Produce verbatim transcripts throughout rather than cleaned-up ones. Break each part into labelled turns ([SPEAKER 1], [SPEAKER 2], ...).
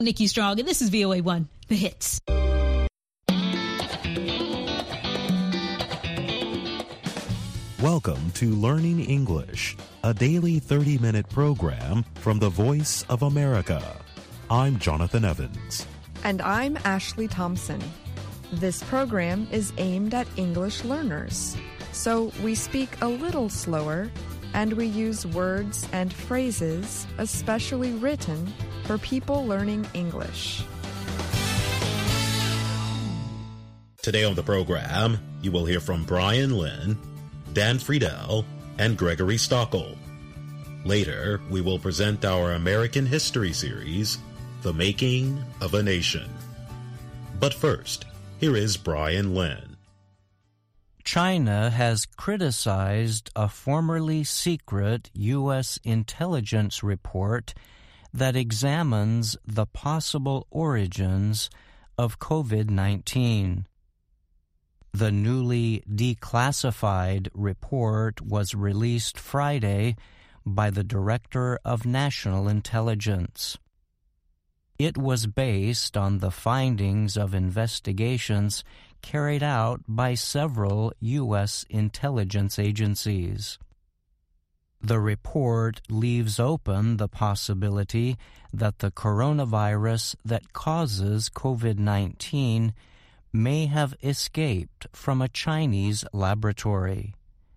[SPEAKER 1] Nikki Strong, and this is V O A one, The Hits.
[SPEAKER 2] Welcome to Learning English, a daily thirty-minute program from the Voice of America. I'm Jonathan Evans.
[SPEAKER 3] And I'm Ashley Thompson. This program is aimed at English learners, so we speak a little slower and we use words and phrases especially written for people learning English.
[SPEAKER 2] Today on the program, you will hear from Brian Lynn, Dan Friedel, and Gregory Stockel. Later, we will present our American History series, The Making of a Nation. But first, here is Brian Lynn.
[SPEAKER 4] China has criticized a formerly secret U S intelligence report that examines the possible origins of COVID nineteen. The newly declassified report was released Friday by the Director of National Intelligence. It was based on the findings of investigations carried out by several U S intelligence agencies. The report leaves open the possibility that the coronavirus that causes COVID nineteen may have escaped from a Chinese laboratory.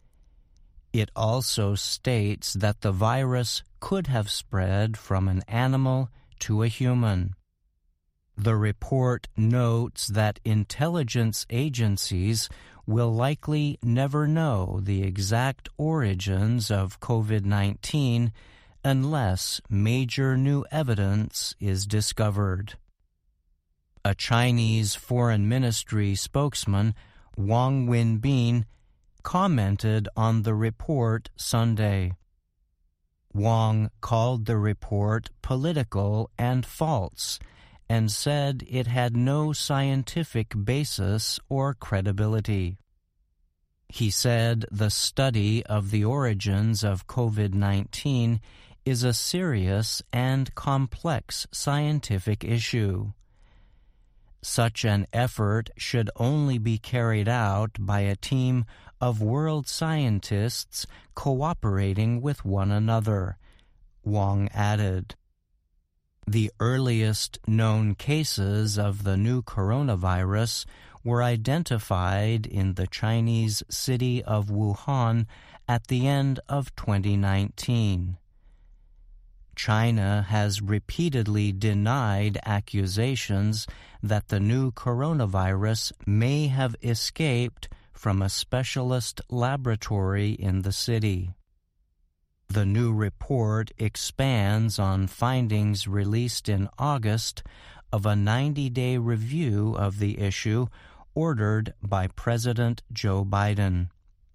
[SPEAKER 4] It also states that the virus could have spread from an animal to a human. The report notes that intelligence agencies will likely never know the exact origins of COVID nineteen unless major new evidence is discovered. A Chinese Foreign Ministry spokesman, Wang Wenbin, commented on the report Sunday. Wang called the report political and false and said it had no scientific basis or credibility. He said the study of the origins of COVID nineteen is a serious and complex scientific issue. Such an effort should only be carried out by a team of world scientists cooperating with one another, Wang added. The earliest known cases of the new coronavirus were identified in the Chinese city of Wuhan at the end of twenty nineteen. China has repeatedly denied accusations that the new coronavirus may have escaped from a specialist laboratory in the city. The new report expands on findings released in August of a ninety-day review of the issue ordered by President Joe Biden.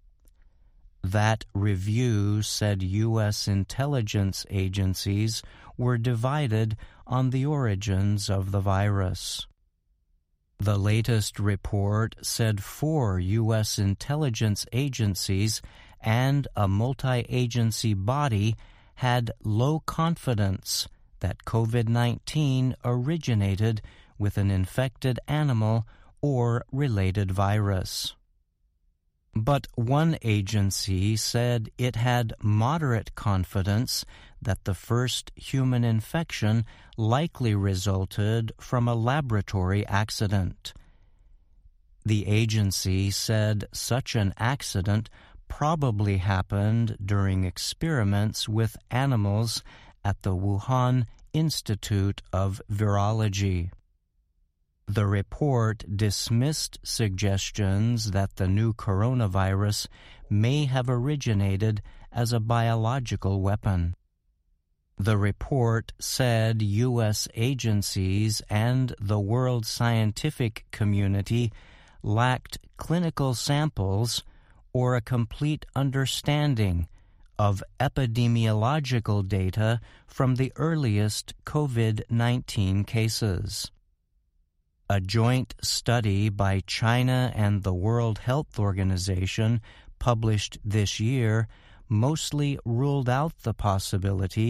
[SPEAKER 4] That review said U S intelligence agencies were divided on the origins of the virus. The latest report said four U S intelligence agencies and a multi-agency body had low confidence that COVID nineteen originated with an infected animal or related virus. But one agency said it had moderate confidence that the first human infection likely resulted from a laboratory accident. The agency said such an accident probably happened during experiments with animals at the Wuhan Institute of Virology. The report dismissed suggestions that the new coronavirus may have originated as a biological weapon. The report said U S agencies and the world scientific community lacked clinical samples or a complete understanding of epidemiological data from the earliest COVID nineteen cases. A joint study by China and the World Health Organization published this year mostly ruled out the possibility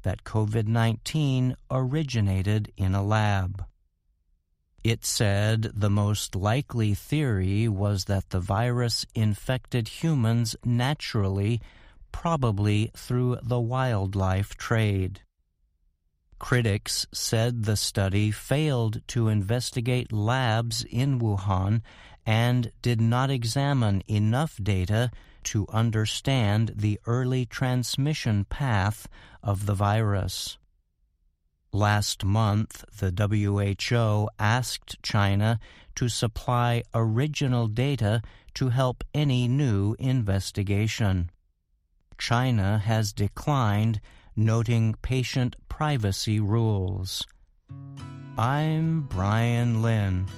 [SPEAKER 4] that COVID nineteen originated in a lab. It said the most likely theory was that the virus infected humans naturally, probably through the wildlife trade. Critics said the study failed to investigate labs in Wuhan and did not examine enough data to understand the early transmission path of the virus. Last month, the W H O asked China to supply original data to help any new investigation. China has declined, noting patient privacy rules. I'm Brian Lynn.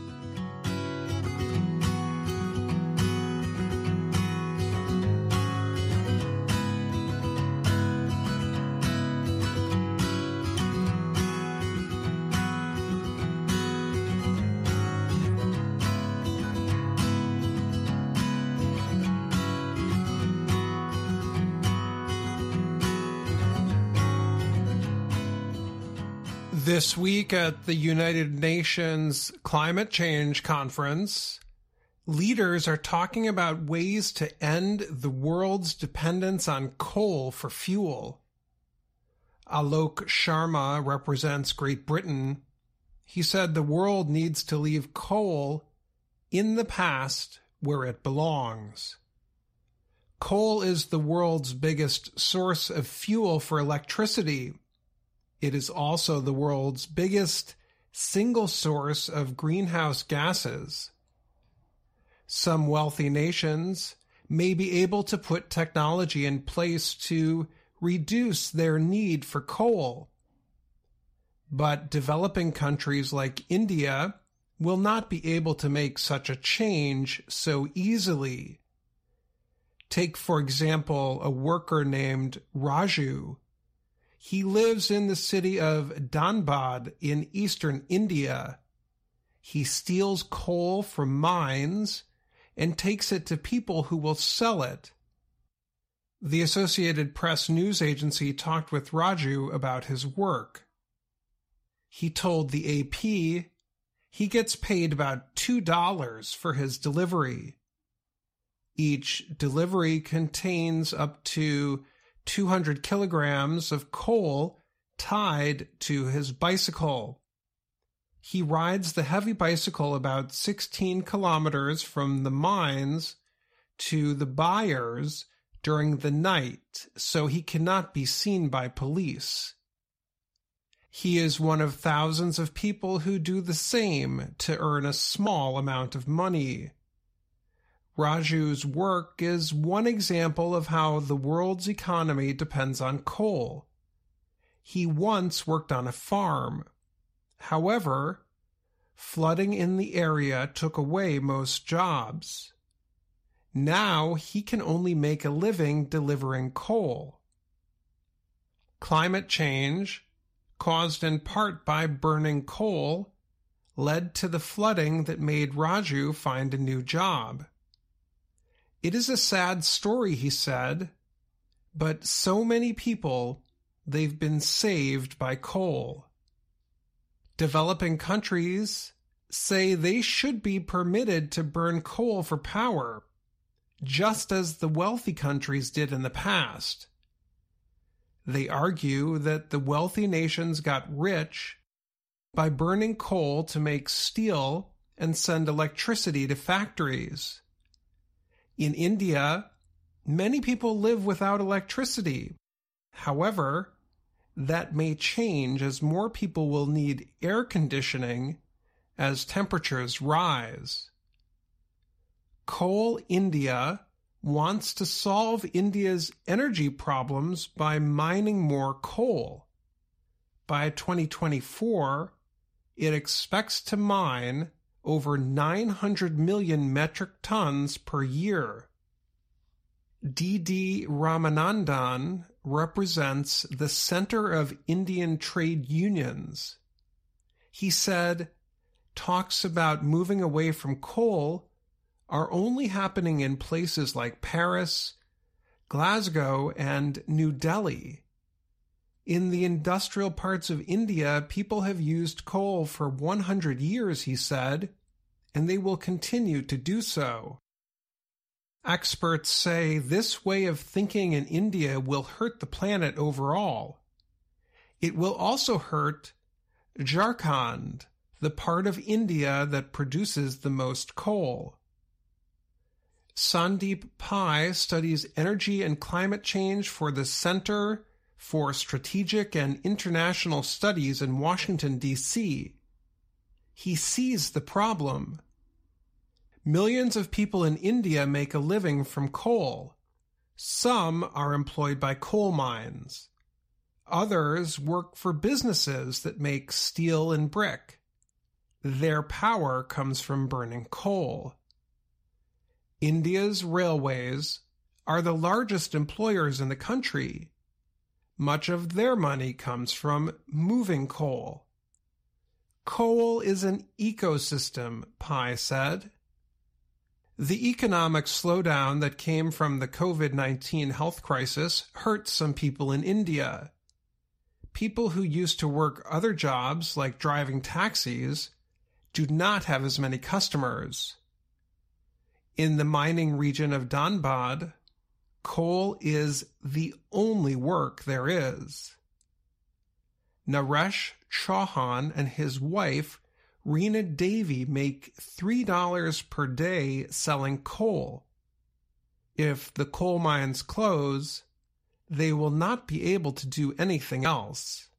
[SPEAKER 5] This week at the United Nations Climate Change Conference, leaders are talking about ways to end the world's dependence on coal for fuel. Alok Sharma represents Great Britain. He said the world needs to leave coal in the past where it belongs. Coal is the world's biggest source of fuel for electricity. It is also the world's biggest single source of greenhouse gases. Some wealthy nations may be able to put technology in place to reduce their need for coal. But developing countries like India will not be able to make such a change so easily. Take, for example, a worker named Raju. He lives in the city of Dhanbad in eastern India. He steals coal from mines and takes it to people who will sell it. The Associated Press news agency talked with Raju about his work. He told the A P he gets paid about two dollars for his delivery. Each delivery contains up to two hundred kilograms of coal tied to his bicycle. He rides the heavy bicycle about sixteen kilometers from the mines to the buyers during the night, so he cannot be seen by police. He is one of thousands of people who do the same to earn a small amount of money. Raju's work is one example of how the world's economy depends on coal. He once worked on a farm. However, flooding in the area took away most jobs. Now he can only make a living delivering coal. Climate change, caused in part by burning coal, led to the flooding that made Raju find a new job. It is a sad story, he said, but so many people, they've been saved by coal. Developing countries say they should be permitted to burn coal for power, just as the wealthy countries did in the past. They argue that the wealthy nations got rich by burning coal to make steel and send electricity to factories. In India, many people live without electricity. However, that may change as more people will need air conditioning as temperatures rise. Coal India wants to solve India's energy problems by mining more coal. By twenty twenty-four, it expects to mine over nine hundred million metric tons per year. D D Ramanandan represents the Center of Indian Trade Unions. He said, talks about moving away from coal are only happening in places like Paris, Glasgow, and New Delhi. In the industrial parts of India, people have used coal for one hundred years, he said, and they will continue to do so. Experts say this way of thinking in India will hurt the planet overall. It will also hurt Jharkhand, the part of India that produces the most coal. Sandeep Pai studies energy and climate change for the Center for Strategic and International Studies in Washington, D C He sees the problem. Millions of people in India make a living from coal. Some are employed by coal mines. Others work for businesses that make steel and brick. Their power comes from burning coal. India's railways are the largest employers in the country. Much of their money comes from moving coal. Coal is an ecosystem, Pai said. The economic slowdown that came from the COVID nineteen health crisis hurt some people in India. People who used to work other jobs, like driving taxis, do not have as many customers. In the mining region of Dhanbad, coal is the only work there is. Naresh Chauhan and his wife, Reena Devi, make three dollars per day selling coal. If the coal mines close, they will not be able to do anything else.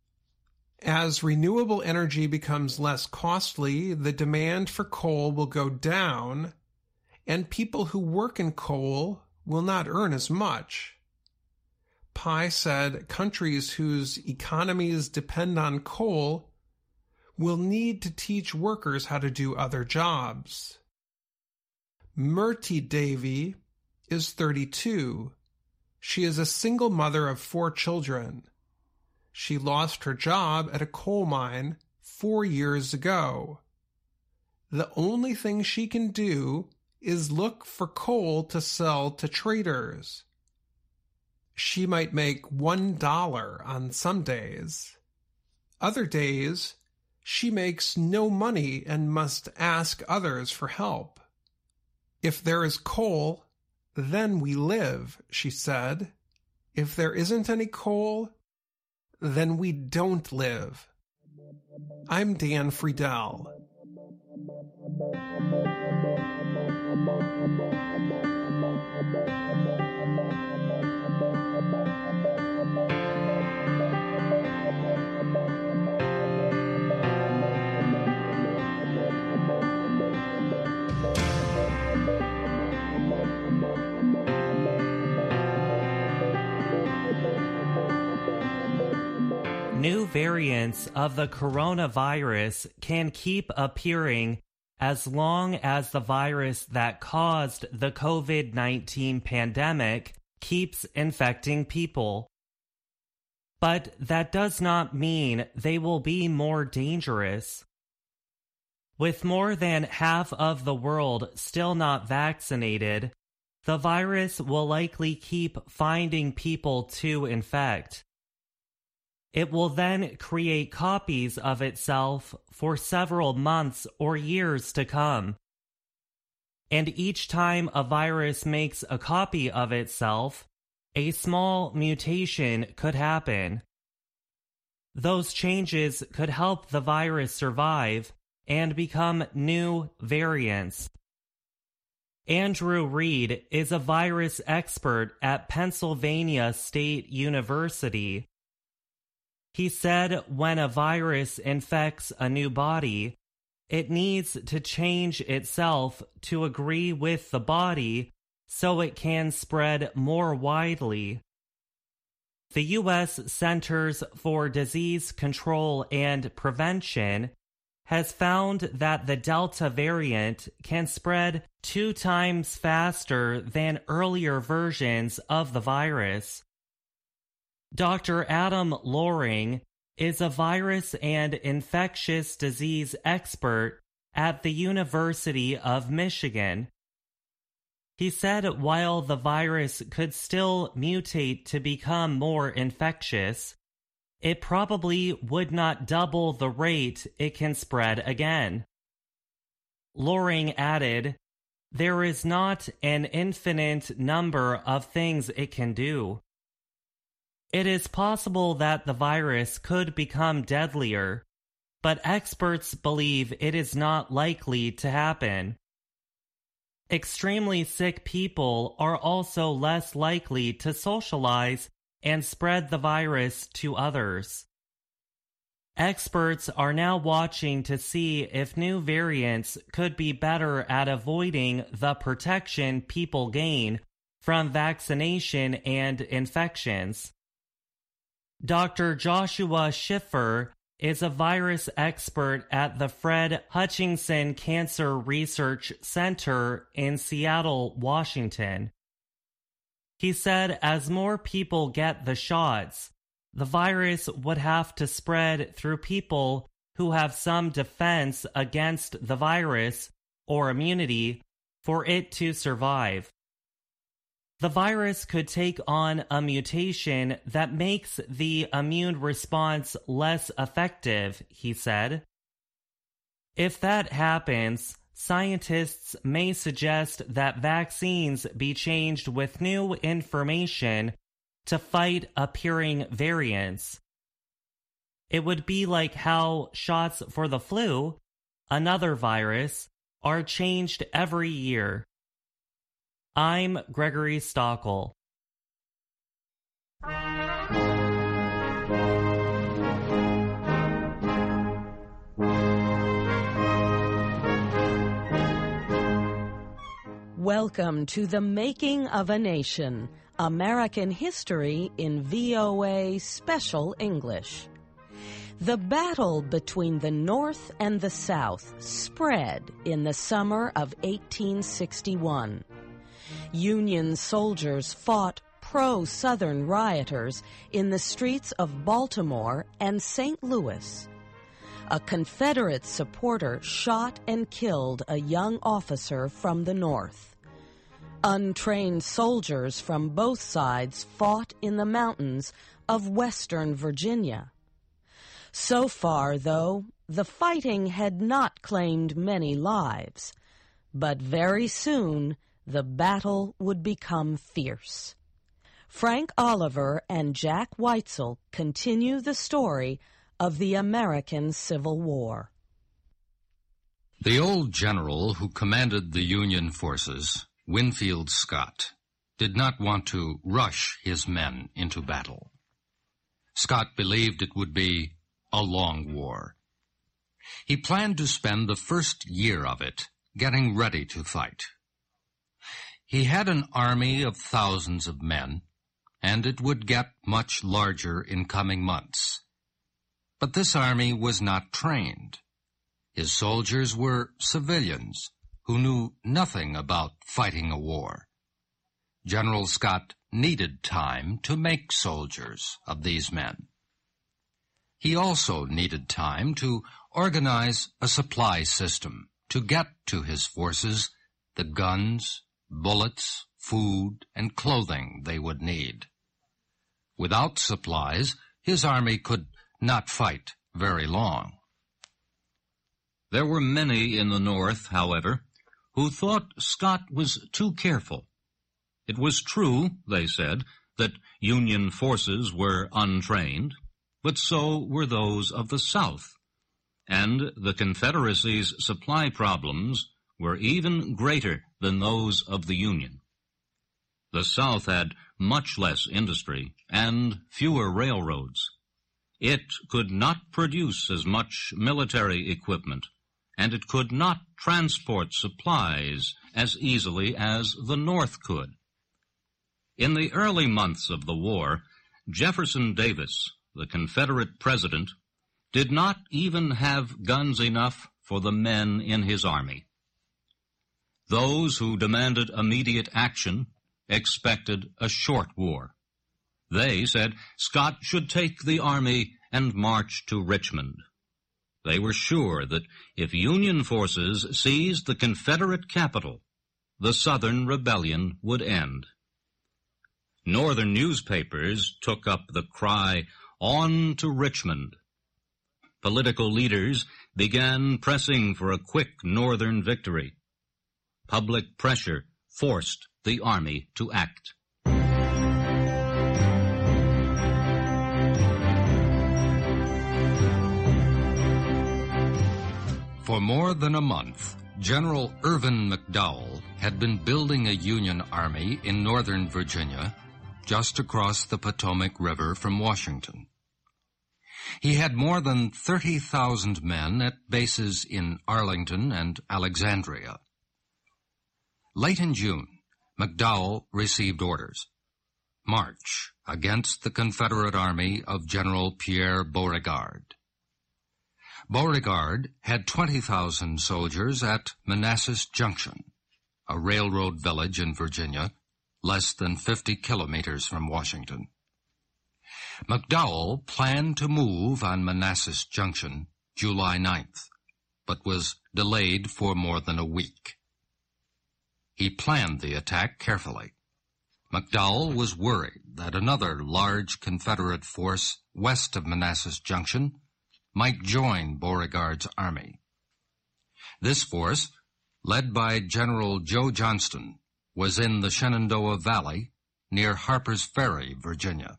[SPEAKER 5] As renewable energy becomes less costly, the demand for coal will go down, and people who work in coal will not earn as much. Pai said countries whose economies depend on coal will need to teach workers how to do other jobs. Murti Devi is thirty-two. She is a single mother of four children. She lost her job at a coal mine four years ago. The only thing she can do is look for coal to sell to traders. She might make one dollar on some days. Other days, she makes no money and must ask others for help. If there is coal, then we live, she said. If there isn't any coal, then we don't live. I'm Dan Friedel.
[SPEAKER 6] New variants of the coronavirus can keep appearing as long as the virus that caused the COVID nineteen pandemic keeps infecting people. But that does not mean they will be more dangerous. With more than half of the world still not vaccinated, the virus will likely keep finding people to infect. It will then create copies of itself for several months or years to come. And each time a virus makes a copy of itself, a small mutation could happen. Those changes could help the virus survive and become new variants. Andrew Reed is a virus expert at Pennsylvania State University. He said when a virus infects a new body, it needs to change itself to agree with the body so it can spread more widely. The U S Centers for Disease Control and Prevention has found that the Delta variant can spread two times faster than earlier versions of the virus. Doctor Adam Loring is a virus and infectious disease expert at the University of Michigan. He said while the virus could still mutate to become more infectious, it probably would not double the rate it can spread again. Loring added, "There is not an infinite number of things it can do. It is possible that the virus could become deadlier, but experts believe it is not likely to happen. Extremely sick people are also less likely to socialize and spread the virus to others. Experts are now watching to see if new variants could be better at avoiding the protection people gain from vaccination and infections." Doctor Joshua Schiffer is a virus expert at the Fred Hutchinson Cancer Research Center in Seattle, Washington. He said as more people get the shots, the virus would have to spread through people who have some defense against the virus or immunity for it to survive. The virus could take on a mutation that makes the immune response less effective, he said. If that happens, scientists may suggest that vaccines be changed with new information to fight appearing variants. It would be like how shots for the flu, another virus, are changed every year. I'm Gregory Stockel.
[SPEAKER 7] Welcome to The Making of a Nation, American History in V O A Special English. The battle between the North and the South spread in the summer of eighteen sixty-one. Union soldiers fought pro-Southern rioters in the streets of Baltimore and Saint Louis. A Confederate supporter shot and killed a young officer from the North. Untrained soldiers from both sides fought in the mountains of western Virginia. So far, though, the fighting had not claimed many lives, but very soon the battle would become fierce. Frank Oliver and Jack Weitzel continue the story of the American Civil War.
[SPEAKER 8] The old general who commanded the Union forces, Winfield Scott, did not want to rush his men into battle. Scott believed it would be a long war. He planned to spend the first year of it getting ready to fight. He had an army of thousands of men, and it would get much larger in coming months. But this army was not trained. His soldiers were civilians who knew nothing about fighting a war. General Scott needed time to make soldiers of these men. He also needed time to organize a supply system to get to his forces the guns, bullets, food, and clothing they would need. Without supplies, his army could not fight very long.
[SPEAKER 9] There were many in the North, however, who thought Scott was too careful. It was true, they said, that Union forces were untrained, but so were those of the South, and the Confederacy's supply problems were even greater than those of the Union. The South had much less industry and fewer railroads. It could not produce as much military equipment, and it could not transport supplies as easily as the North could. In the early months of the war, Jefferson Davis, the Confederate president, did not even have guns enough for the men in his army. Those who demanded immediate action expected a short war. They said Scott should take the army and march to Richmond. They were sure that if Union forces seized the Confederate capital, the Southern rebellion would end. Northern newspapers took up the cry, on to Richmond. Political leaders began pressing for a quick Northern victory. Public pressure forced the army to act.
[SPEAKER 8] For more than a month, General Irvin McDowell had been building a Union army in northern Virginia, just across the Potomac River from Washington. He had more than thirty thousand men at bases in Arlington and Alexandria. Late in June, McDowell received orders. March against the Confederate army of General Pierre Beauregard. Beauregard had twenty thousand soldiers at Manassas Junction, a railroad village in Virginia, less than fifty kilometers from Washington. McDowell planned to move on Manassas Junction July ninth, but was delayed for more than a week. He planned the attack carefully. McDowell was worried that another large Confederate force west of Manassas Junction might join Beauregard's army. This force, led by General Joe Johnston, was in the Shenandoah Valley near Harper's Ferry, Virginia.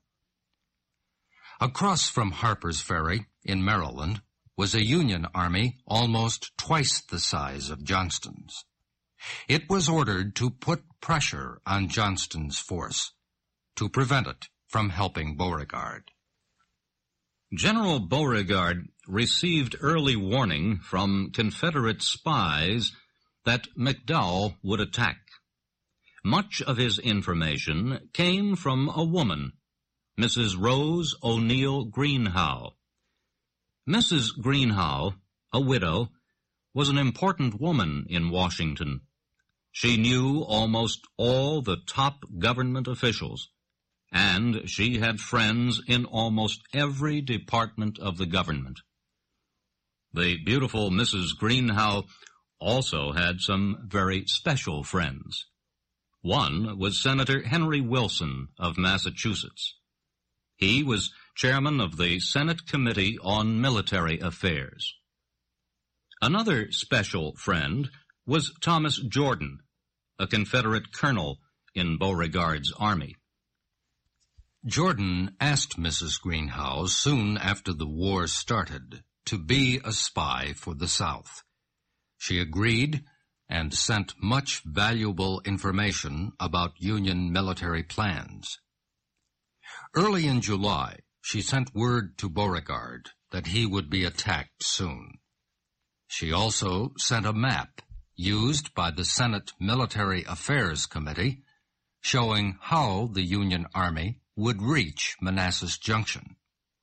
[SPEAKER 8] Across from Harper's Ferry, in Maryland, was a Union army almost twice the size of Johnston's. It was ordered to put pressure on Johnston's force to prevent it from helping Beauregard.
[SPEAKER 9] General Beauregard received early warning from Confederate spies that McDowell would attack. Much of his information came from a woman, Missus Rose O'Neill Greenhow. Missus Greenhow, a widow, was an important woman in Washington. She knew almost all the top government officials, and she had friends in almost every department of the government. The beautiful Missus Greenhow also had some very special friends. One was Senator Henry Wilson of Massachusetts. He was chairman of the Senate Committee on Military Affairs. Another special friend was Thomas Jordan, a Confederate colonel in Beauregard's army.
[SPEAKER 8] Jordan asked Missus Greenhow soon after the war started to be a spy for the South. She agreed and sent much valuable information about Union military plans. Early in July, she sent word to Beauregard that he would be attacked soon. She also sent a map used by the Senate Military Affairs Committee showing how the Union Army would reach Manassas Junction.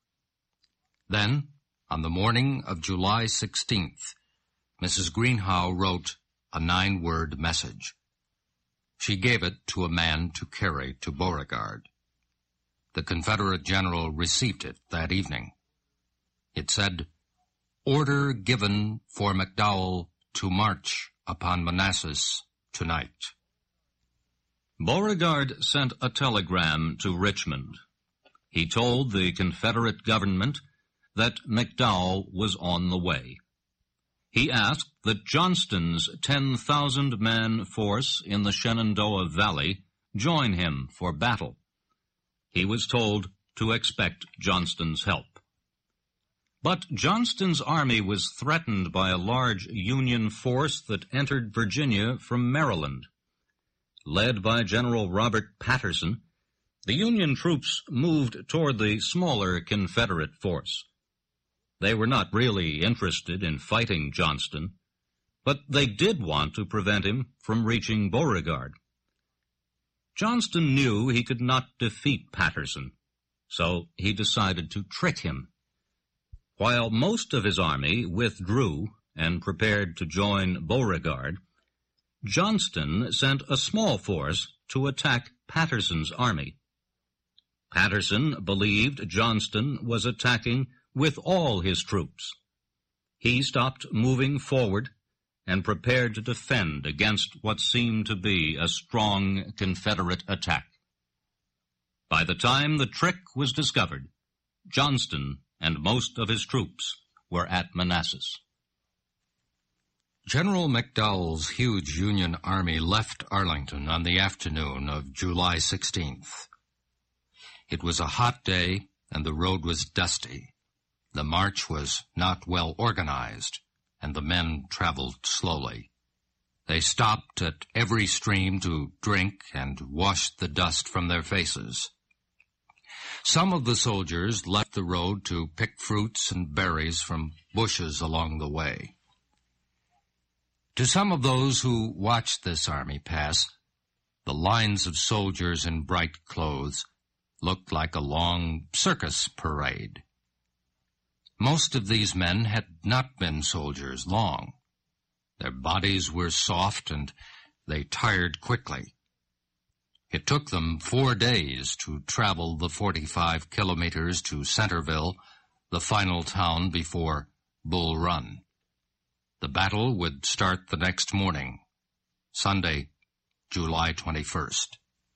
[SPEAKER 8] Then, on the morning of July sixteenth, Missus Greenhow wrote a nine-word message. She gave it to a man to carry to Beauregard. The Confederate general received it that evening. It said, "Order given for McDowell to march upon Manassas tonight."
[SPEAKER 9] Beauregard sent a telegram to Richmond. He told the Confederate government that McDowell was on the way. He asked that Johnston's ten thousand man force in the Shenandoah Valley join him for battle. He was told to expect Johnston's help. But Johnston's army was threatened by a large Union force that entered Virginia from Maryland. Led by General Robert Patterson, the Union troops moved toward the smaller Confederate force. They were not really interested in fighting Johnston, but they did want to prevent him from reaching Beauregard. Johnston knew he could not defeat Patterson, so he decided to trick him. While most of his army withdrew and prepared to join Beauregard, Johnston sent a small force to attack Patterson's army. Patterson believed Johnston was attacking with all his troops. He stopped moving forward and prepared to defend against what seemed to be a strong Confederate attack. By the time the trick was discovered, Johnston and most of his troops were at Manassas.
[SPEAKER 8] General McDowell's huge Union army left Arlington on the afternoon of July sixteenth. It was a hot day, and the road was dusty. The march was not well organized, and the men traveled slowly. They stopped at every stream to drink and wash the dust from their faces. Some of the soldiers left the road to pick fruits and berries from bushes along the way. To some of those who watched this army pass, the lines of soldiers in bright clothes looked like a long circus parade. Most of these men had not been soldiers long. Their bodies were soft and they tired quickly. It took them four days to travel the forty-five kilometers to Centerville, the final town before Bull Run. The battle would start the next morning, Sunday, July twenty-first.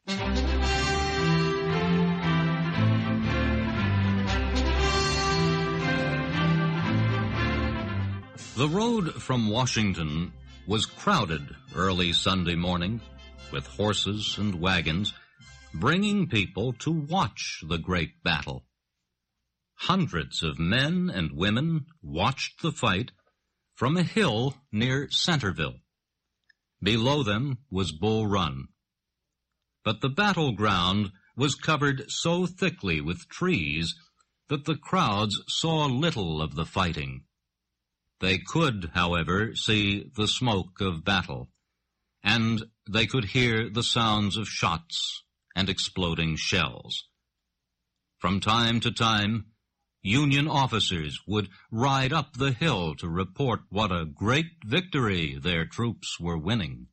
[SPEAKER 9] The road from Washington was crowded early Sunday morning with horses and wagons, bringing people to watch the great battle. Hundreds of men and women watched the fight from a hill near Centerville. Below them was Bull Run. But the battleground was covered so thickly with trees that the crowds saw little of the fighting. They could, however, see the smoke of battle, and they could hear the sounds of shots and exploding shells. From time to time, Union officers would ride up the hill to report what a great victory their troops were winning.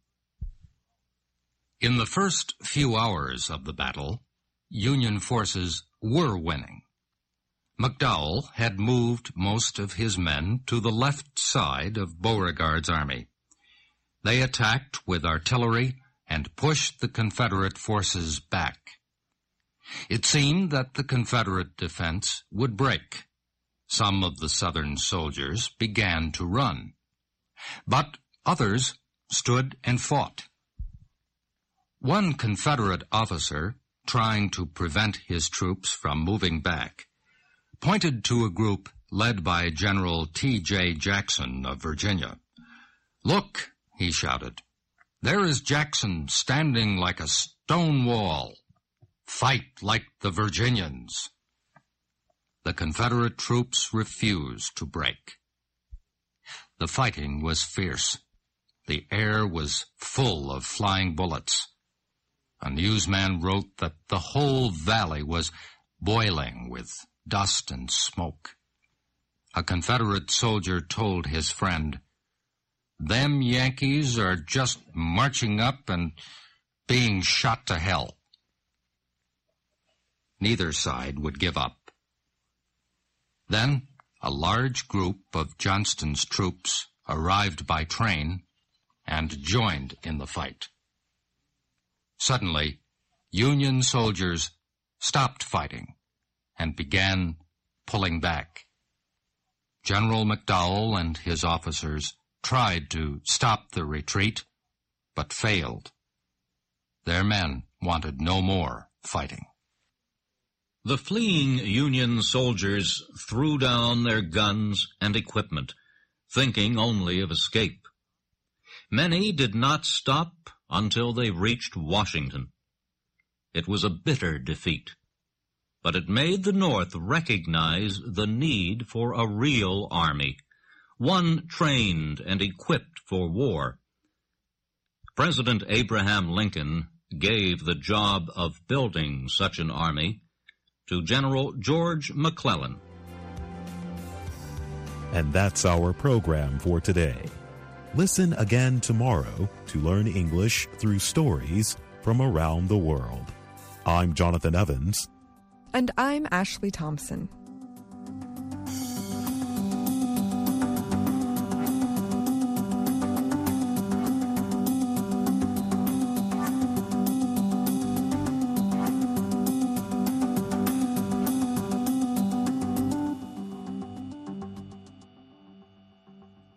[SPEAKER 8] In the first few hours of the battle, Union forces were winning. McDowell had moved most of his men to the left side of Beauregard's army. They attacked with artillery and pushed the Confederate forces back. It seemed that the Confederate defense would break. Some of the Southern soldiers began to run, but others stood and fought. One Confederate officer, trying to prevent his troops from moving back, pointed to a group led by General T J Jackson of Virginia. "Look," he shouted, "there is Jackson standing like a stone wall. Fight like the Virginians." The Confederate troops refused to break. The fighting was fierce. The air was full of flying bullets. A newsman wrote that the whole valley was boiling with dust and smoke. A Confederate soldier told his friend, "Them Yankees are just marching up and being shot to hell." Neither side would give up. Then a large group of Johnston's troops arrived by train and joined in the fight. Suddenly, Union soldiers stopped fighting and began pulling back. General McDowell and his officers tried to stop the retreat, but failed. Their men wanted no more fighting.
[SPEAKER 9] The fleeing Union soldiers threw down their guns and equipment, thinking only of escape. Many did not stop until they reached Washington. It was a bitter defeat, but it made the North recognize the need for a real army, one trained and equipped for war. President Abraham Lincoln gave the job of building such an army to General George McClellan.
[SPEAKER 2] And that's our program for today. Listen again tomorrow to learn English through stories from around the world. I'm Jonathan Evans.
[SPEAKER 3] And I'm Ashley Thompson.